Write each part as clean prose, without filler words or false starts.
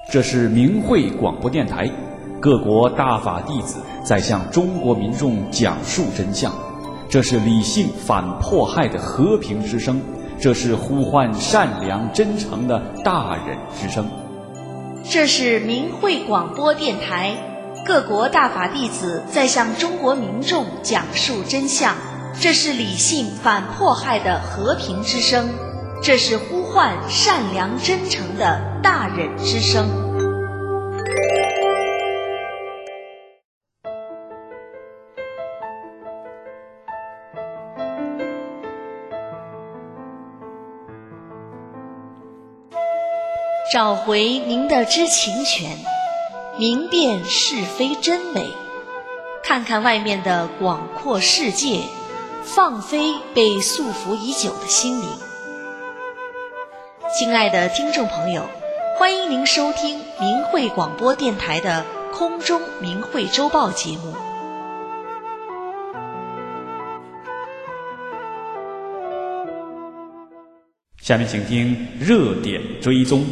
这是明慧广播电台，各国大法弟子在向中国民众讲述真相。这是理性反迫害的和平之声，这是呼唤善良真诚的大忍之声。 这是明慧广播电台，各国大法弟子在向中国民众讲述真相。这是理性反迫害的和平之声，这是呼唤善良真诚的大忍之声。找回您的知情权，明辨是非真伪，看看外面的广阔世界，放飞被束缚已久的心灵。亲爱的听众朋友，欢迎您收听明慧广播电台的空中明慧周报节目。 下面请听热点追踪。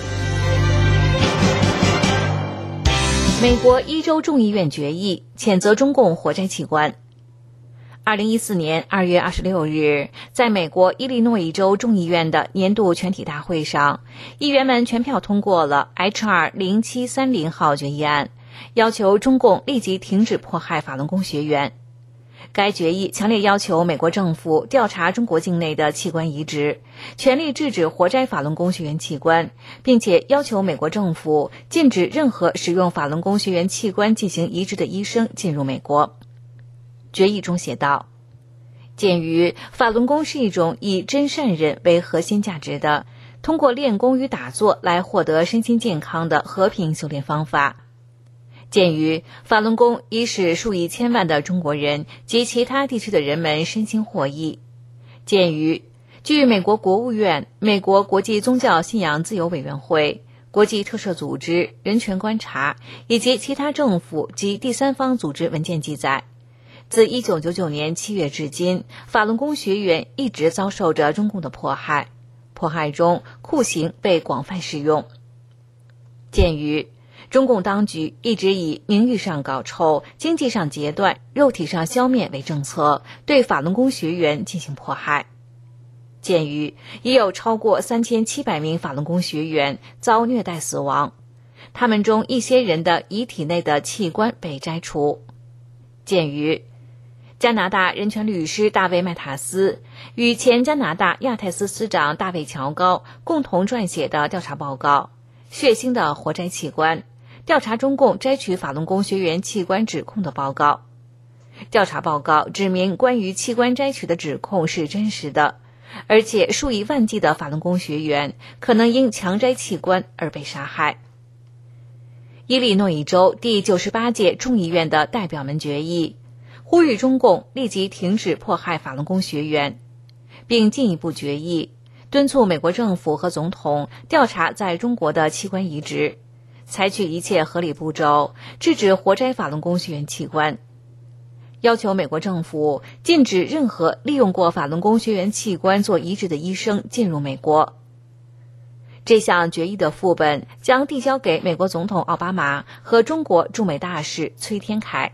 美国伊州众议院决议谴责中共火灾器官。2014年2月26日，在美国伊利诺伊州众议院的年度全体大会上，议员们全票通过了 HR 0730号决议案，要求中共立即停止迫害法轮功学员。该决议强烈要求美国政府调查中国境内的器官移植，全力制止活摘法轮功学员器官，并且要求美国政府禁止任何使用法轮功学员器官进行移植的医生进入美国。决议中写道，鉴于法轮功是一种以真善忍为核心价值的，通过练功与打坐来获得身心健康的和平修炼方法。鉴于法轮功已使数以千万的中国人及其他地区的人们身心获益，鉴于据美国国务院、美国国际宗教信仰自由委员会、国际特赦组织、人权观察以及其他政府及第三方组织文件记载，自1999年7月至今，法轮功学员一直遭受着中共的迫害，迫害中酷刑被广泛使用。鉴于中共当局一直以名誉上搞臭、经济上截断、肉体上消灭为政策，对法轮功学员进行迫害。鉴于已有超过3700名法轮功学员遭虐待死亡，他们中一些人的遗体内的器官被摘除。鉴于加拿大人权律师大卫·麦塔斯与前加拿大亚太司司长大卫·乔高共同撰写的调查报告《血腥的活摘器官》，调查中共摘取法轮功学员器官指控的报告。调查报告指明关于器官摘取的指控是真实的，而且数以万计的法轮功学员可能因强摘器官而被杀害。伊利诺伊州第98届众议院的代表们决议，呼吁中共立即停止迫害法轮功学员，并进一步决议敦促美国政府和总统调查在中国的器官移植，采取一切合理步骤，制止活摘法轮功学员器官，要求美国政府禁止任何利用过法轮功学员器官做移植的医生进入美国。这项决议的副本将递交给美国总统奥巴马和中国驻美大使崔天凯。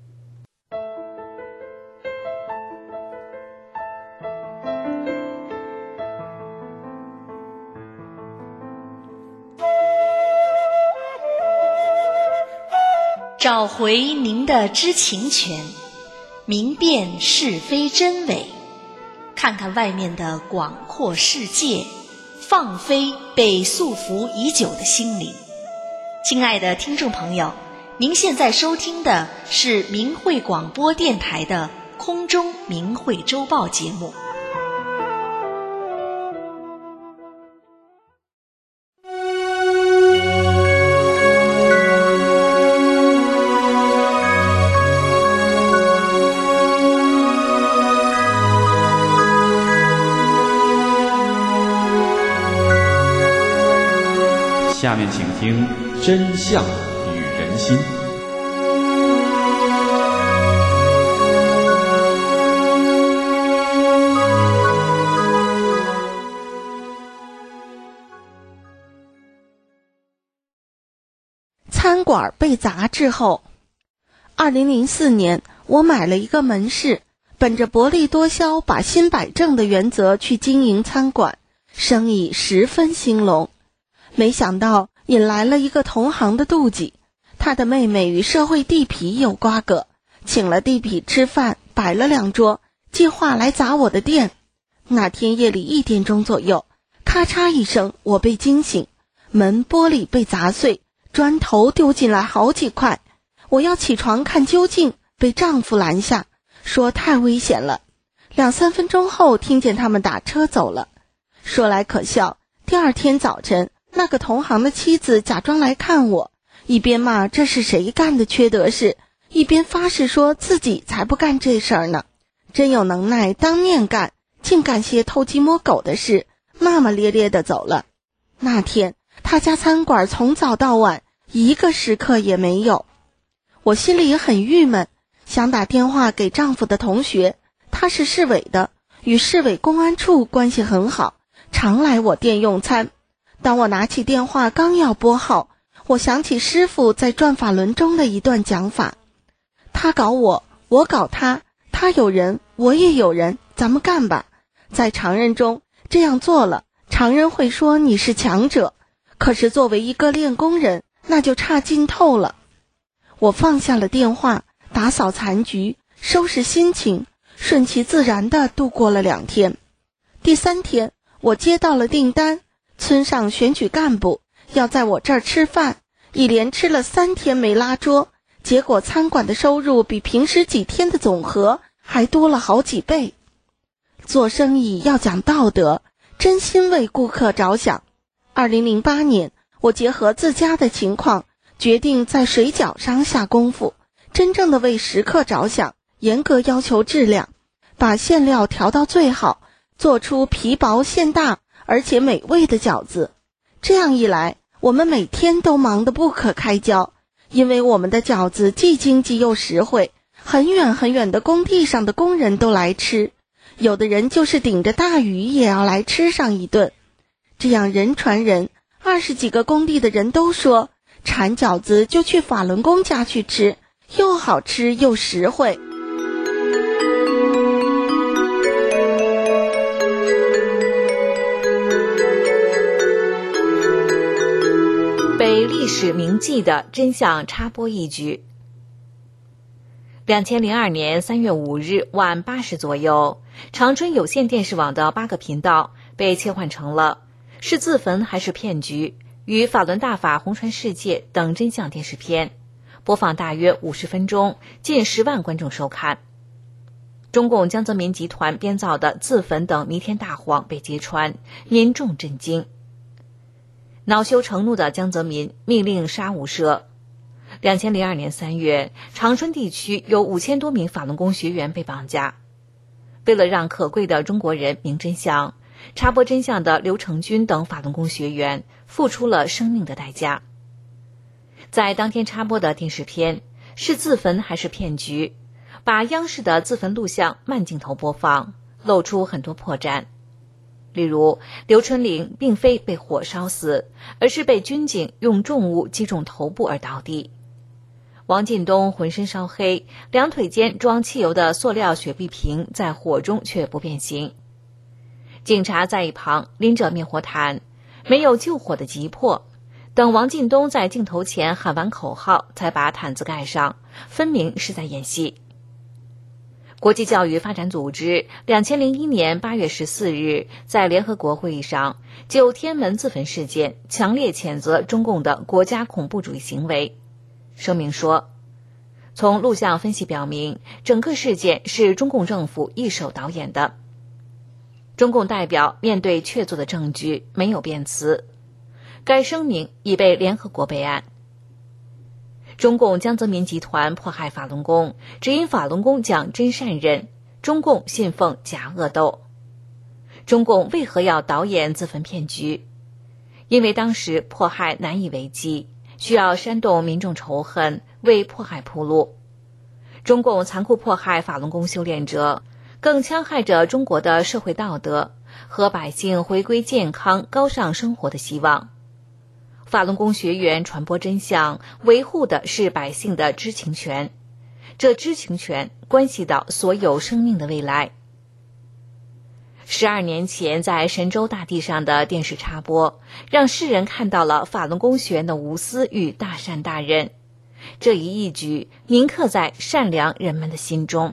找回您的知情权，明辨是非真伪，看看外面的广阔世界，放飞被束缚已久的心灵。亲爱的听众朋友，您现在收听的是明慧广播电台的空中明慧周报节目。 下面请听真相与人心。 餐馆被砸之后。2004年，我买了一个门市，本着薄利多销、把心摆正的原则去经营餐馆，生意十分兴隆。没想到引来了一个同行的妒忌，他的妹妹与社会地痞有瓜葛，请了地痞吃饭，摆了2桌，计划来砸我的店。那天夜里1点钟左右，咔嚓一声，我被惊醒，门玻璃被砸碎，砖头丢进来好几块。我要起床看究竟，被丈夫拦下，说太危险了。2-3分钟后，听见他们打车走了。说来可笑，第2天早晨，那个同行的妻子假装来看我，一边骂这是谁干的缺德事，一边发誓说自己才不干这事儿呢，真有能耐当面干，竟干些偷鸡摸狗的事，骂骂咧咧地走了。那天他家餐馆从早到晚一个食客也没有。我心里很郁闷，想打电话给丈夫的同学，他是市委的，与市委公安处关系很好，常来我店用餐。当我拿起电话刚要拨号，我想起师傅在转法轮中的一段讲法，他搞我，我搞他，他有人，我也有人，咱们干吧。在常人中这样做了，常人会说你是强者，可是作为一个练功人，那就差劲透了。我放下了电话，打扫残局，收拾心情，顺其自然地度过了2天。第3天，我接到了订单，村上选举干部，要在我这儿吃饭，一连吃了3天没拉桌，结果餐馆的收入比平时几天的总和还多了好几倍。做生意要讲道德，真心为顾客着想。2008年，我结合自家的情况，决定在水饺上下功夫，真正的为食客着想，严格要求质量，把馅料调到最好，做出皮薄馅大而且美味的饺子。这样一来，我们每天都忙得不可开交，因为我们的饺子既经济又实惠，很远很远的工地上的工人都来吃，有的人就是顶着大雨也要来吃上一顿。这样人传人，20几个工地的人都说，馋饺子就去法轮功家去吃，又好吃又实惠。 被历史铭记的真相插播一句。2002年3月5日晚8时左右，长春有线电视网的8个频道被切换成了是自焚还是骗局与法轮大法红传世界等真相电视片，播放大约50分钟，近10万观众收看。中共江泽民集团编造的自焚等弥天大谎被揭穿，民众震惊。恼羞成怒的江泽民命令杀无赦。2002年3月，长春地区有5000多名法轮功学员被绑架。为了让可贵的中国人明真相，插播真相的刘成军等法轮功学员付出了生命的代价。在当天插播的电视片是自焚还是骗局，把央视的自焚录像慢镜头播放，露出很多破绽。例如，刘春玲并非被火烧死，而是被军警用重物击中头部而倒地。王进东浑身烧黑，2腿间装汽油的塑料雪碧瓶在火中却不变形。警察在一旁拎着灭火毯，没有救火的急迫，等王进东在镜头前喊完口号才把毯子盖上，分明是在演戏。国际教育发展组织2001年8月14日在联合国会议上就天安门自焚事件强烈谴责中共的国家恐怖主义行为。声明说，从录像分析表明，整个事件是中共政府一手导演的。中共代表面对确凿的证据没有辩词，该声明已被联合国备案。中共江泽民集团迫害法轮功，只因法轮功讲真善忍，中共信奉假恶斗。中共为何要导演自焚骗局？因为当时迫害难以为继，需要煽动民众仇恨，为迫害铺路。中共残酷迫害法轮功修炼者，更戕害着中国的社会道德和百姓回归健康高尚生活的希望。 法轮功学员传播真相，维护的是百姓的知情权。这知情权关系到所有生命的未来。12年前在神州大地上的电视插播，让世人看到了法轮功学员的无私与大善大仁。这一举铭刻在善良人们的心中。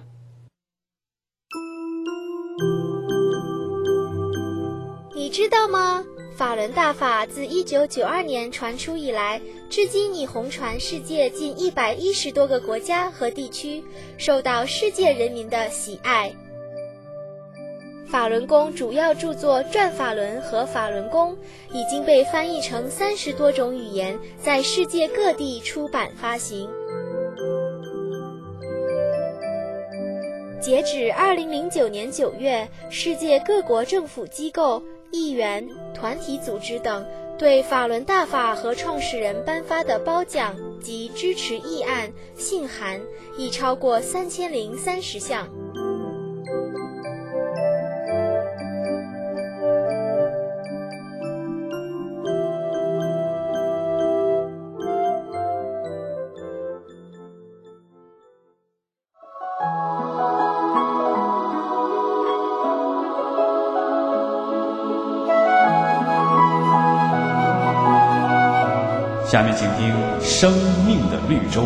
你知道吗？法轮大法自1992年传出以来，至今已红传世界近110多个国家和地区，受到世界人民的喜爱。法轮功主要著作《转法轮》和《法轮功》已经被翻译成30多种语言，在世界各地出版发行。截止2009年9月，世界各国政府机构、议员、团体组织等对法轮大法和创始人颁发的褒奖及支持议案、信函已超过3030项。 下面请听《生命的绿洲》。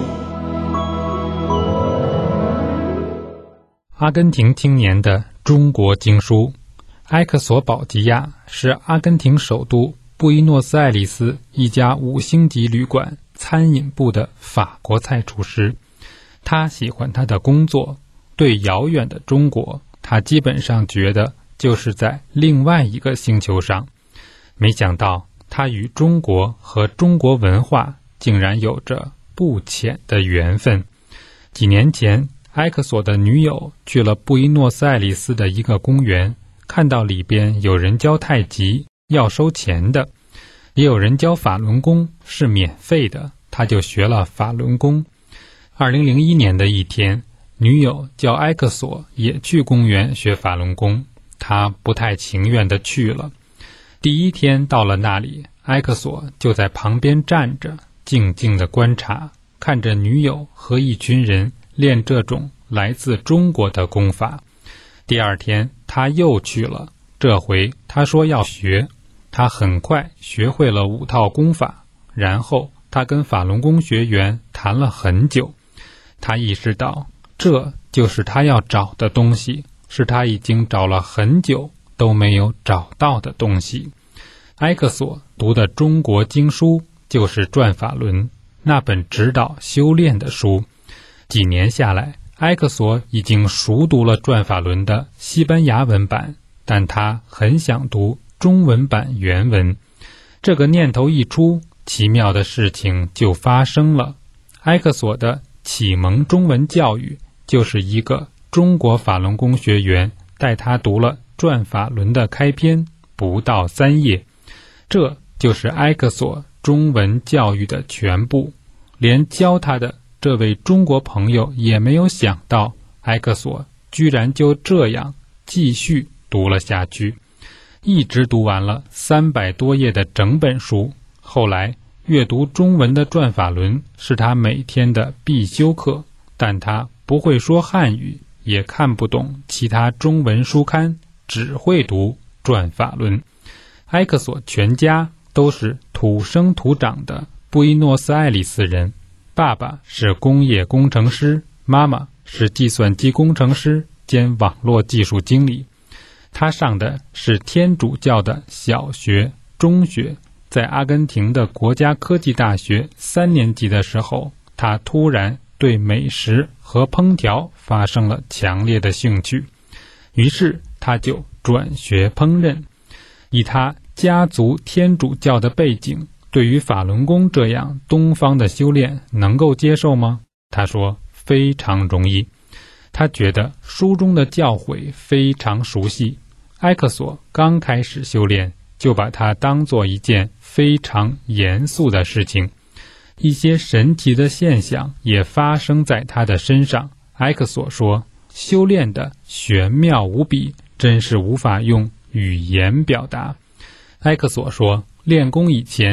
阿根廷青年的中国经书。埃克索保吉亚是阿根廷首都布宜诺斯艾利斯一家5星级旅馆餐饮部的法国菜厨师。他喜欢他的工作，对遥远的中国，他基本上觉得就是在另外一个星球上。没想到他与中国和中国文化竟然有着不浅的缘分。几年前，埃克索的女友去了布宜诺斯艾利斯的一个公园，看到里边有人教太极要收钱的，也有人教法轮功是免费的，他就学了法轮功。2001年的一天，女友叫埃克索也去公园学法轮功，他不太情愿地去了。第一天到了那里，埃克索就在旁边站着，静静地观察，看着女友和一群人练这种来自中国的功法。第二天他又去了，这回他说要学，他很快学会了5套功法，然后他跟法轮功学员谈了很久。他意识到这就是他要找的东西，是他已经找了很久都没有找到的东西。埃克索读的中国经书就是《转法轮》，那本指导修炼的书。几年下来，埃克索已经熟读了《转法轮》的西班牙文版，但他很想读中文版原文。这个念头一出，奇妙的事情就发生了。埃克索的启蒙中文教育就是一个中国法轮功学员带他读了《转法轮》的开篇，不到3页。这就是埃克索中文教育的全部。连教他的这位中国朋友也没有想到，埃克索居然就这样继续读了下去，一直读完了300多页的整本书。后来阅读中文的《转法轮》是他每天的必修课，但他不会说汉语，也看不懂其他中文书刊，只会读《转法轮》。埃克索全家都是土生土长的布宜诺斯艾利斯人，爸爸是工业工程师，妈妈是计算机工程师兼网络技术经理。他上的是天主教的小学、中学。在阿根廷的国家科技大学3年级的时候，他突然对美食和烹调发生了强烈的兴趣，于是他就转学烹饪。以他家族天主教的背景，对于法轮功这样东方的修炼能够接受吗？他说非常容易。他觉得书中的教诲非常熟悉。埃克索刚开始修炼，就把它当作一件非常严肃的事情。一些神奇的现象也发生在他的身上。埃克索说，修炼的玄妙无比，真是无法用语言表达。埃克索说，练功以前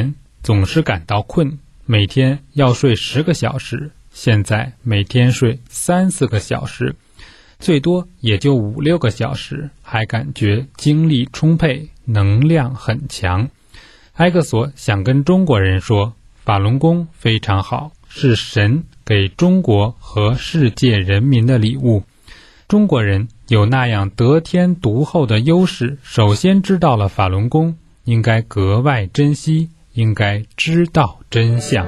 总是感到困，每天要睡10个小时，现在每天睡3-4个小时，最多也就5-6个小时，还感觉精力充沛，能量很强。埃克索想跟中国人说，法轮功非常好，是神给中国和世界人民的礼物。中国人有那样得天独厚的优势，首先知道了法轮功，应该格外珍惜，应该知道真相。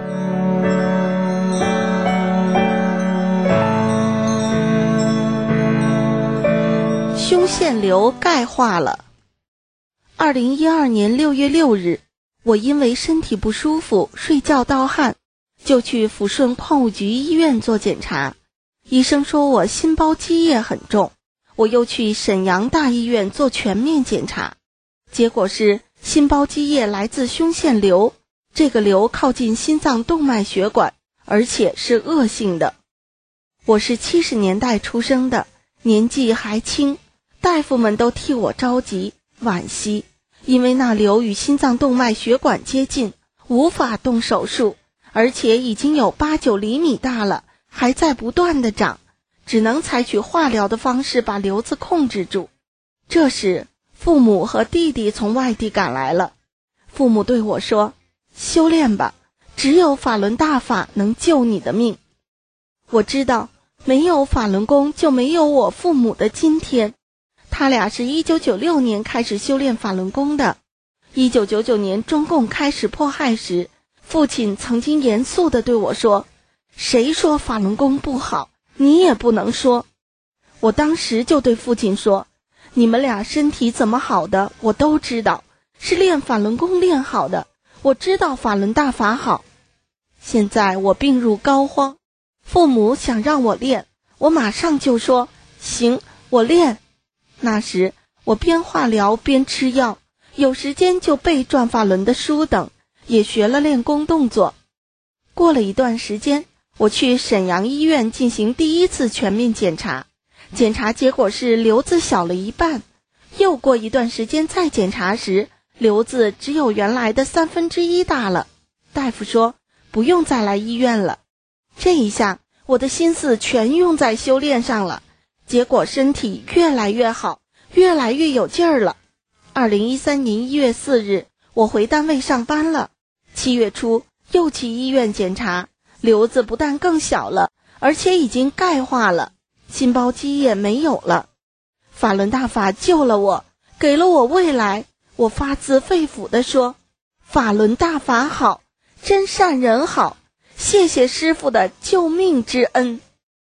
胸腺瘤钙化了。2012年6月6日，我因为身体不舒服，睡觉盗汗，就去抚顺矿务局医院做检查。医生说我心包积液很重，我又去沈阳大医院做全面检查，结果是心包积液来自胸腺瘤，这个瘤靠近心脏动脉血管，而且是恶性的。我是70年代出生的，年纪还轻，大夫们都替我着急惋惜，因为那瘤与心脏动脉血管接近，无法动手术，而且已经有8-9厘米大了，还在不断地长，只能采取化疗的方式把瘤子控制住。这时父母和弟弟从外地赶来了，父母对我说，修炼吧，只有法轮大法能救你的命。我知道没有法轮功就没有我父母的今天，他俩是1996年开始修炼法轮功的。1999年中共开始迫害时，父亲曾经严肃地对我说，谁说法轮功不好，你也不能说。我当时就对父亲说，你们俩身体怎么好的我都知道，是练法轮功练好的，我知道法轮大法好。现在我病入膏肓，父母想让我练，我马上就说，行，我练。那时我边化疗边吃药，有时间就背转法轮的书等，也学了练功动作。过了一段时间，我去沈阳医院进行第1次全面检查，检查结果是瘤子小了一半。又过一段时间再检查时，瘤子只有原来的1/3大了。大夫说不用再来医院了。这一下我的心思全用在修炼上了，结果身体越来越好，越来越有劲儿了。2013年1月4日，我回单位上班了。7月初又去医院检查，瘤子不但更小了，而且已经钙化了，心包积液没有了。法轮大法救了我，给了我未来。我发自肺腑地说，法轮大法好，真善人好，谢谢师父的救命之恩。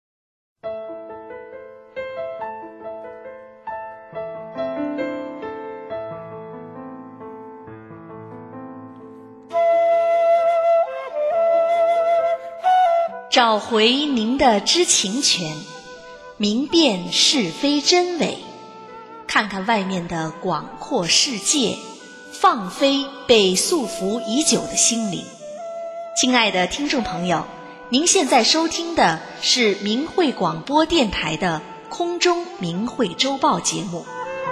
找回您的知情权，明辨是非真伪，看看外面的广阔世界，放飞被束缚已久的心灵。亲爱的听众朋友，您现在收听的是明慧广播电台的空中明慧周报节目。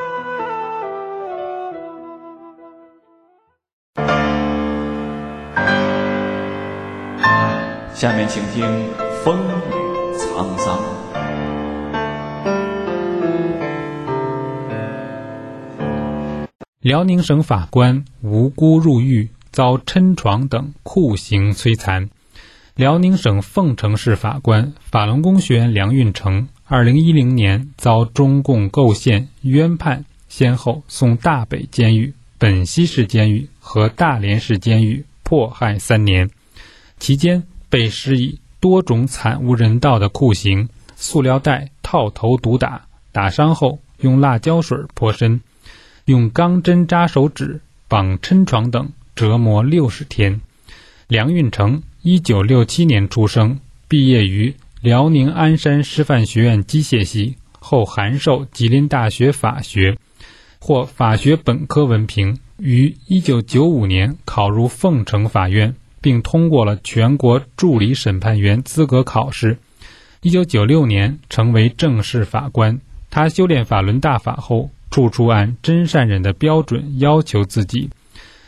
下面请听风雨沧桑。 辽宁省法官无辜入狱，遭抻床等酷刑摧残。辽宁省凤城市法官法轮功学员梁运成2010年遭中共构陷冤判，先后送大北监狱、本溪市监狱和大连市监狱迫害3年，期间被施以多种惨无人道的酷刑，塑料袋套头毒打，打伤后用辣椒水泼身，用钢针扎手指，绑抻床等折磨60天。梁运成1967年出生，毕业于辽宁鞍山师范学院机械系，后函授吉林大学法学，获法学本科文凭，于1995年考入凤城法院，并通过了全国助理审判员资格考试。1996年成为正式法官。他修炼法轮大法后，处处按真善忍的标准要求自己。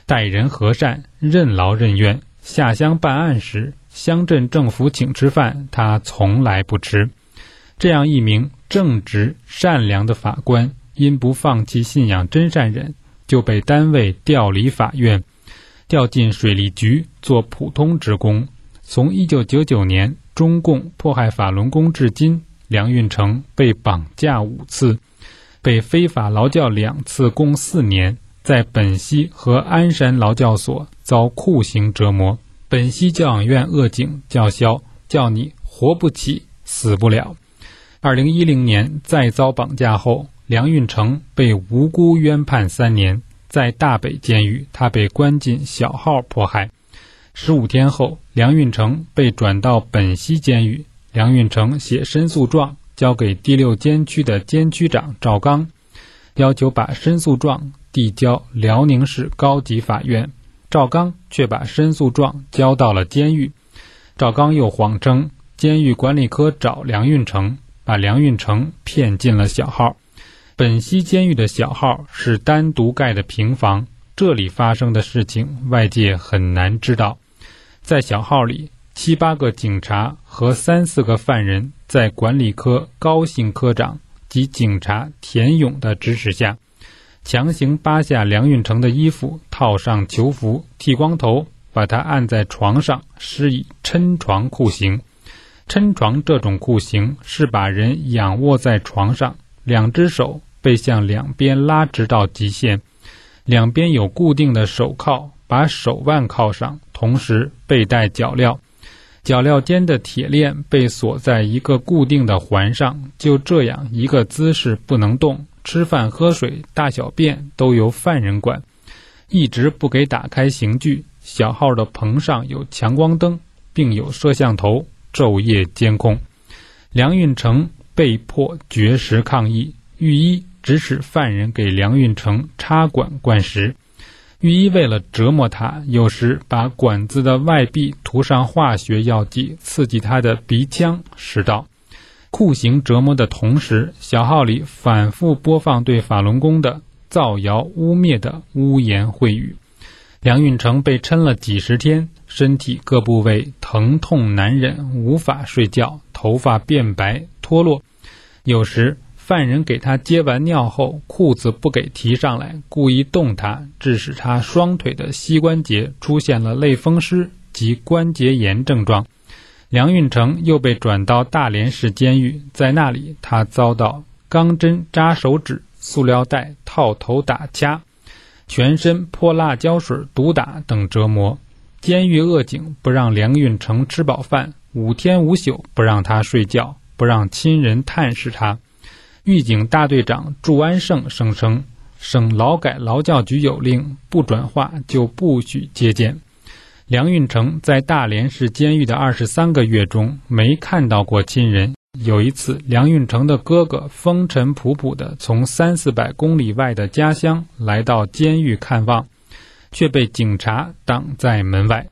待人和善，任劳任怨，下乡办案时，乡镇政府请吃饭，他从来不吃。这样一名正直善良的法官，因不放弃信仰真善忍，就被单位调离法院，调进水利局做普通职工。从1999年中共迫害法轮功至今，梁运成被绑架5次，被非法劳教2次，共4年，在本溪和鞍山劳教所遭酷刑折磨。本溪教养院恶警叫嚣，叫你活不起，死不了。2010年再遭绑架后，梁运成被无辜冤判3年，在大北监狱，他被关进小号迫害。15天后，梁运成被转到本溪监狱。梁运成写申诉状交给第6监区的监区长赵刚，要求把申诉状递交辽宁市高级法院。赵刚却把申诉状交到了监狱。赵刚又谎称监狱管理科找梁运成，把梁运成骗进了小号。本溪监狱的小号是单独盖的平房，这里发生的事情外界很难知道。在小号里，7、8个警察和3、4个犯人在管理科高姓科长及警察田勇的指使下，强行扒下梁运成的衣服，套上囚服，剃光头，把他按在床上，施以抻床酷刑。抻床这种酷刑是把人仰卧在床上，2只手被向两边拉直到极限，两边有固定的手铐，把手腕铐上，同时背带脚镣，脚镣间的铁链被锁在一个固定的环上，就这样一个姿势不能动，吃饭喝水大小便都由犯人管，一直不给打开刑具。小号的棚上有强光灯，并有摄像头，昼夜监控。梁运成被迫绝食抗议，狱医指使犯人给梁运成插管灌食。狱医为了折磨他，有时把管子的外壁涂上化学药剂，刺激他的鼻腔食道。酷刑折磨的同时，小号里反复播放对法轮功的造谣污蔑的污言秽语。梁运成被抻了几十天，身体各部位疼痛难忍，无法睡觉，头发变白脱落。有时犯人给他接完尿后，裤子不给提上来，故意动他，致使他双腿的膝关节出现了类风湿及关节炎症状。梁运成又被转到大连市监狱，在那里他遭到钢针扎手指、塑料袋套头打掐、全身泼辣椒水毒打等折磨。监狱恶警不让梁运成吃饱饭，5天5宿不让他睡觉，不让亲人探视他。狱警大队长祝安胜声称，省劳改劳教局有令，不转化就不许接见。梁运成在大连市监狱的23个月中没看到过亲人。有一次，梁运成的哥哥风尘仆仆地从300-400公里外的家乡来到监狱看望，却被警察挡在门外。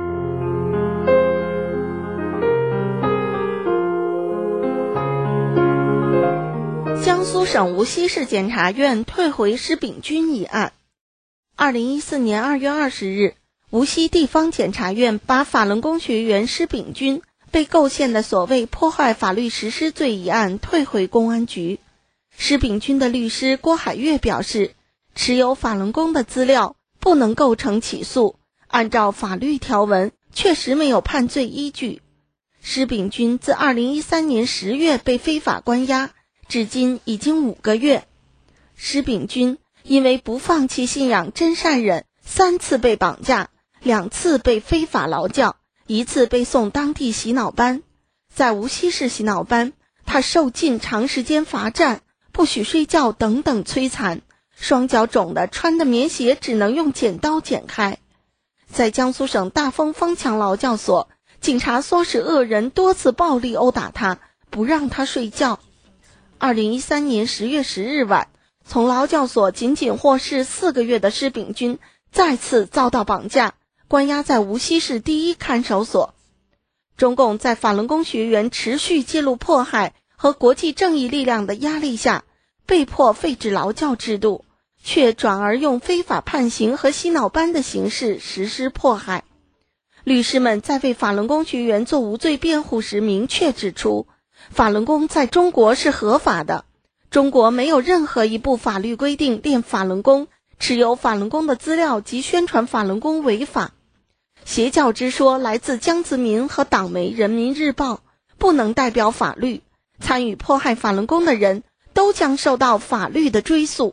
江苏省无锡市检察院退回施炳军一案。2014年2月20日，无锡地方检察院把法轮功学员施炳军被构陷的所谓破坏法律实施罪一案退回公安局。施炳军的律师郭海月表示，持有法轮功的资料不能构成起诉，按照法律条文确实没有判罪依据。施炳军自2013年10月被非法关押，至今已经5个月。施炳军因为不放弃信仰真善忍，3次被绑架，2次被非法劳教，1次被送当地洗脑班。在无锡市洗脑班，他受尽长时间罚站、不许睡觉等等摧残，双脚肿的穿的棉鞋只能用剪刀剪开。在江苏省大丰方强劳教所，警察唆使恶人多次暴力殴打他，不让他睡觉。2013年10月10日晚，从劳教所仅获释4个月的施炳军再次遭到绑架，关押在无锡市第1看守所。中共在法轮功学员持续揭露迫害和国际正义力量的压力下，被迫废止劳教制度， 却转而用非法判刑和洗脑班的形式实施迫害。律师们在为法轮功学员做无罪辩护时明确指出，法轮功在中国是合法的，中国没有任何一部法律规定练法轮功、持有法轮功的资料及宣传法轮功违法。邪教之说来自江泽民和党媒人民日报，不能代表法律，参与迫害法轮功的人都将受到法律的追诉。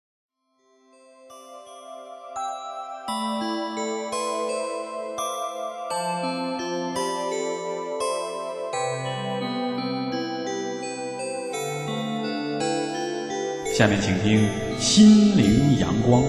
下面请听心灵阳光。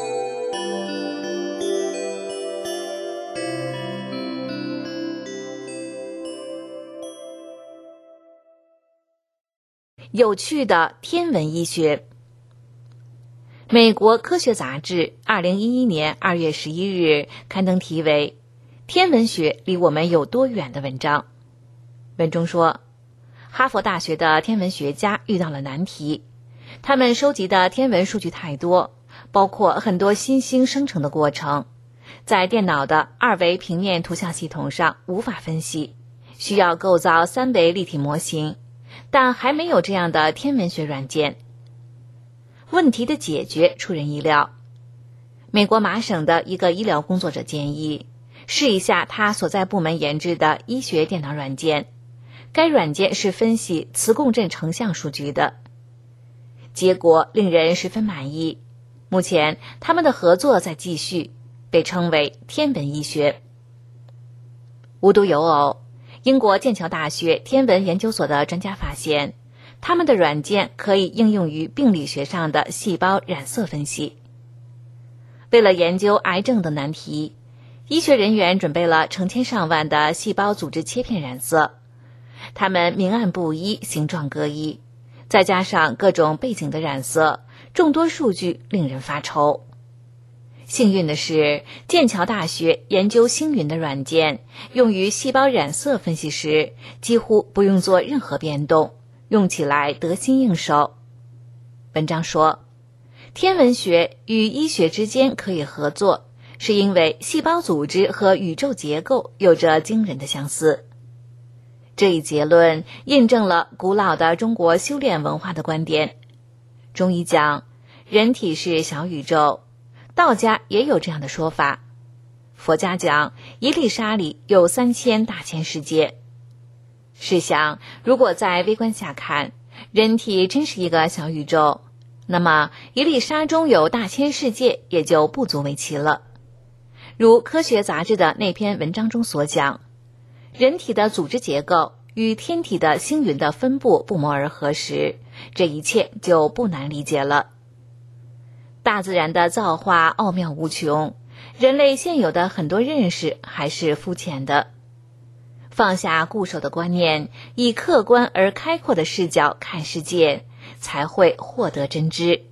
有趣的天文医学。美国科学杂志2011年2月11日刊登题为《天文学离我们有多远》的文章。文中说，哈佛大学的天文学家遇到了难题，他们收集的天文数据太多，包括很多新星生成的过程，在电脑的2维平面图像系统上无法分析，需要构造3维立体模型，但还没有这样的天文学软件。问题的解决出人意料，美国麻省的一个医疗工作者建议试一下他所在部门研制的医学电脑软件，该软件是分析磁共振成像数据的。结果令人十分满意，目前他们的合作在继续，被称为天文医学。无独有偶，英国剑桥大学天文研究所的专家发现，他们的软件可以应用于病理学上的细胞染色分析。为了研究癌症的难题，医学人员准备了成千上万的细胞组织切片染色，它们明暗不一，形状各异，再加上各种背景的染色，众多数据令人发愁。幸运的是，剑桥大学研究星云的软件用于细胞染色分析时几乎不用做任何变动，用起来得心应手。文章说，天文学与医学之间可以合作，是因为细胞组织和宇宙结构有着惊人的相似。这一结论印证了古老的中国修炼文化的观点。中医讲人体是小宇宙，道家也有这样的说法。佛家讲一粒沙里有3000大千世界。试想，如果在微观下看，人体真是一个小宇宙，那么一粒沙中有大千世界也就不足为奇了。如科学杂志的那篇文章中所讲，人体的组织结构与天体的星云的分布不谋而合时，这一切就不难理解了。大自然的造化奥妙无穷，人类现有的很多认识还是肤浅的。放下固守的观念，以客观而开阔的视角看世界，才会获得真知。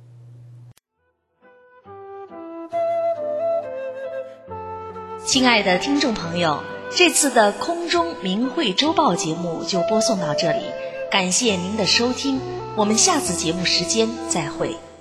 亲爱的听众朋友，这次的空中明慧周报节目就播送到这里，感谢您的收听，我们下次节目时间再会。